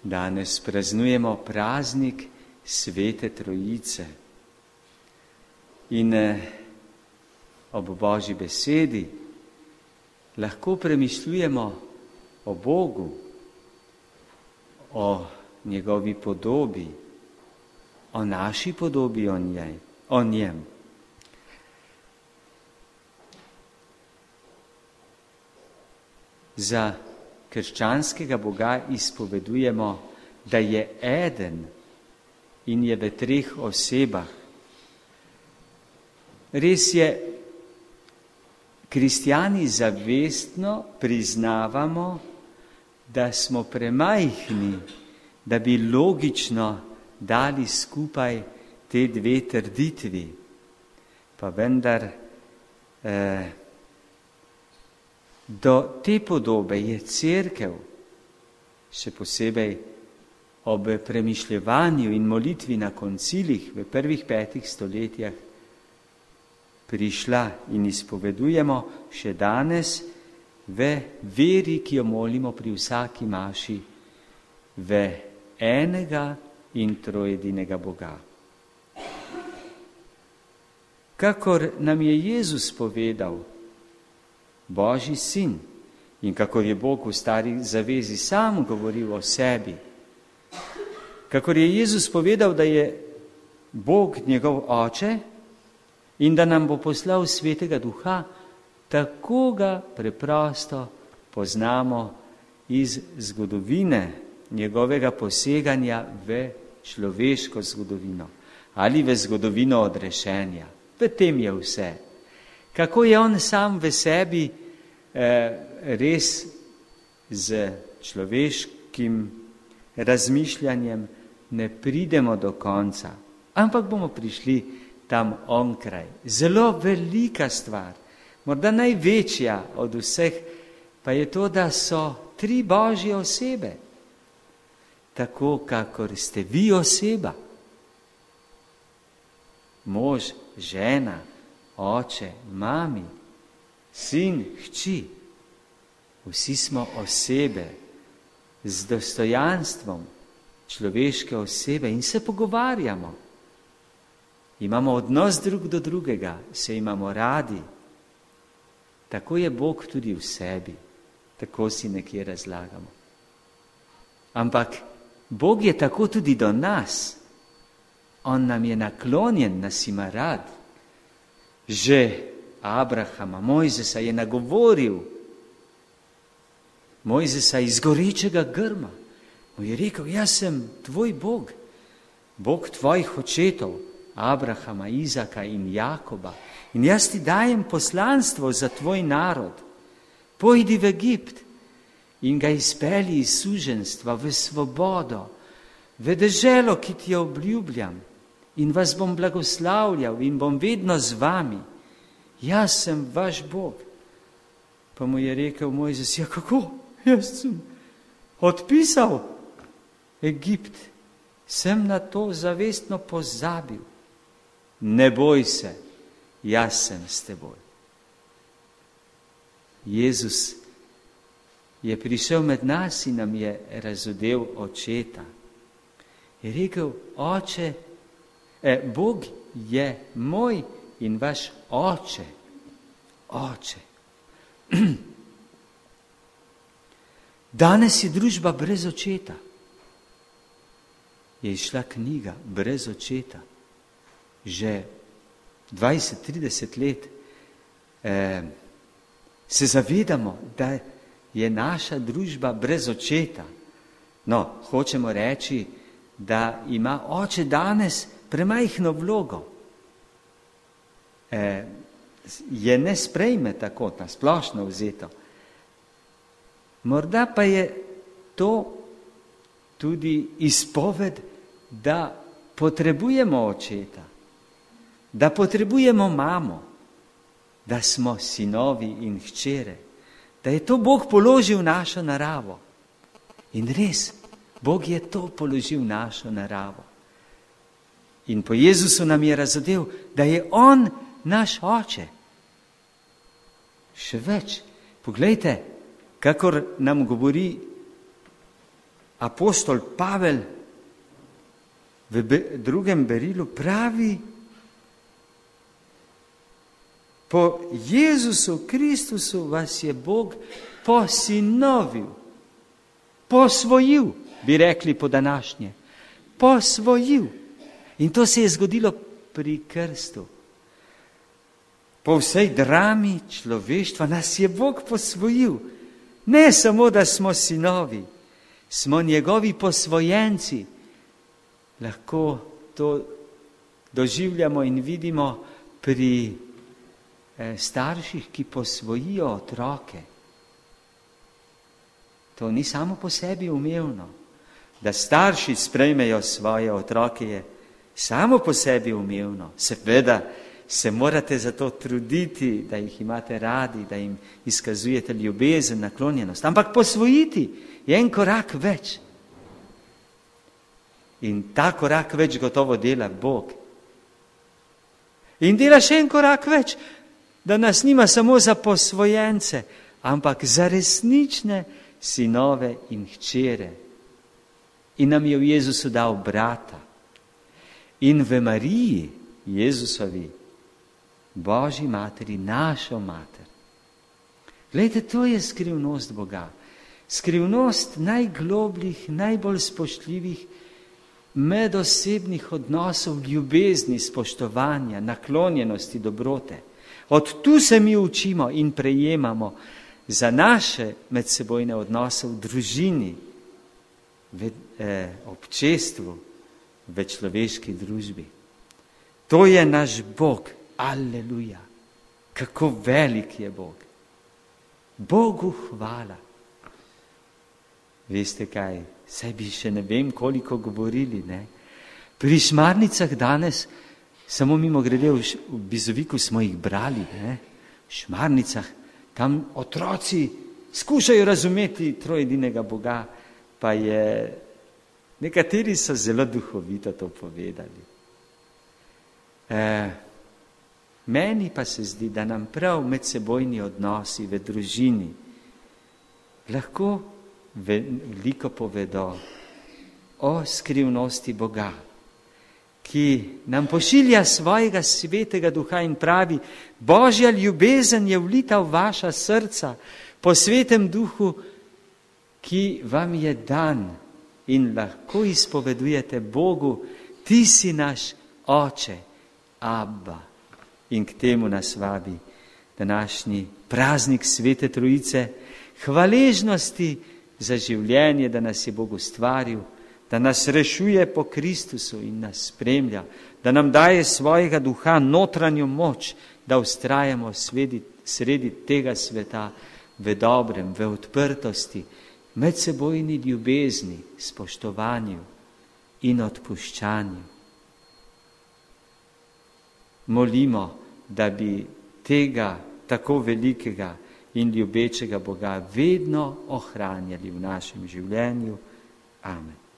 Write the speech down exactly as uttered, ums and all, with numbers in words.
Danes praznujemo praznik Svete Trojice. In ob Božji besedi lahko premišljujemo o Bogu, o njegovi podobi, o naši podobi o njej, o njem. Za krščanskega Boga izpovedujemo, da je eden in je v treh osebah. Res je, kristjani zavestno priznavamo, da smo premajhni, da bi logično dali skupaj te dve trditvi. Pa vendar eh, do te podobe je Cerkev, še posebej ob premišljevanju in molitvi na koncilih v prvih petih stoletjih, prišla in izpovedujemo še danes v veri, ki jo molimo pri vsaki maši, v enega in trojedinega Boga. Kakor nam je Jezus povedal, Božji sin, in kakor je Bog v stari zavezi sam govoril o sebi, kakor je Jezus povedal, da je Bog njegov oče in da nam bo poslal Svetega Duha, tako ga preprosto poznamo iz zgodovine njegovega poseganja v človeško zgodovino ali v zgodovino odrešenja. V tem je vse. Kako je on sam v sebi eh, res z človeškim razmišljanjem ne pridemo do konca, ampak bomo prišli tam onkraj. Zelo velika stvar, morda največja od vseh, pa je to, da so tri Božje osebe, tako kakor ste vi oseba. Mož, žena, oče, mami, sin, hči. Vsi smo osebe z dostojanstvom človeške osebe in se pogovarjamo. Imamo odnos drug do drugega, se imamo radi. Tako je Bog tudi v sebi, tako si nekje razlagamo. Ampak Bog je tako tudi do nas. On nam je naklonjen, nas ima rad. Že Abrahama, Mojzesa je nagovoril, Mojzesa iz gorečega grma. Mu je rekel, jaz sem tvoj Bog, Bog tvojih očetov, Abrahama, Izaka in Jakoba. In jaz ti dajem poslanstvo za tvoj narod. Pojdi v Egipt in ga izpelji iz suženjstva v svobodo, v deželo, ki ti jo obljubljam. In vas bom blagoslavljal in bom vedno z vami. Jaz sem vaš Bog. Pa mu je rekel Mojzes, ja kako? Jaz sem odpisal Egipt. Sem na to zavestno pozabil. Ne boj se, jaz sem s teboj. Jezus je prišel med nas in nam je razodel očeta. Je rekel, oče, eh, Bog je moj in vaš oče. Oče. Danes je družba brez očeta. Je išla knjiga brez očeta. Že dvajset trideset let eh, se zavedamo, da je naša družba brez očeta. No, hočemo reči, da ima oče danes premajhno vlogo. Eh, je ne sprejme tako, na splošno vzeto. Morda pa je to tudi izpoved, da potrebujemo očeta, da potrebujemo mamo, da smo sinovi in hčere, da je to Bog položil v našo naravo. In res, Bog je to položil v našo naravo. In po Jezusu nam je razodel, da je on naš oče. Še več, poglejte, kakor nam govori apostol Pavel v drugem berilu pravi, po Jezusu Kristusu vas je Bog posinovil, posvojil, bi rekli po današnje, posvojil. In to se je zgodilo pri krstu. Po vsej drami človeštva nas je Bog posvojil. Ne samo, da smo sinovi, smo njegovi posvojenci. Lahko to doživljamo in vidimo pri eh, starših, ki posvojijo otroke. To ni samo po sebi umevno. Da starši sprejmejo svoje otroke je samo po sebi umevno. Seveda se morate za to truditi, da jih imate radi, da jim izkazujete ljubezen, naklonjenost. Ampak posvojiti je en korak več. In ta korak več gotovo dela Bog. In dela še en korak več, da nas nima samo za posvojence, ampak za resnične sinove in hčere. In nam je v Jezusu dal brata. In v Mariji, Jezusovi, Božji materi, našo mater. Glejte, to je skrivnost Boga. Skrivnost najglobljih, najbolj spoštljivih medosebnih odnosov, ljubezni, spoštovanja, naklonjenosti, dobrote. Od tu se mi učimo in prejemamo za naše medsebojne odnose v družini, v eh, občestvu, v človeški družbi. To je naš Bog. Aleluja. Kako velik je Bog. Bogu hvala. Veste kaj, saj bi še ne vem koliko govorili, ne? Pri Šmarnicah danes, samo mimo grede v, v Bizoviku smo jih brali, ne? V Šmarnicah, tam otroci skušajo razumeti trojedinega Boga, pa je, nekateri so zelo duhovito to povedali. E, meni pa se zdi, da nam prav medsebojni odnosi v družini lahko veliko povedo o skrivnosti Boga, ki nam pošilja svojega svetega duha in pravi, Božja ljubezen je vlita v vaša srca po svetem duhu, ki vam je dan in lahko izpovedujete Bogu, ti si naš oče, Abba. In k temu nas vabi današnji praznik Svete Trojice, hvaležnosti za življenje, da nas je Bog ustvaril, da nas rešuje po Kristusu in nas spremlja, da nam daje svojega duha notranjo moč, da vztrajamo sredi, sredi tega sveta v dobrem, v odprtosti, medsebojni ljubezni, spoštovanju in odpuščanju. Molimo, da bi tega tako velikega in ljubečega Boga vedno ohranjali v našem življenju. Amen.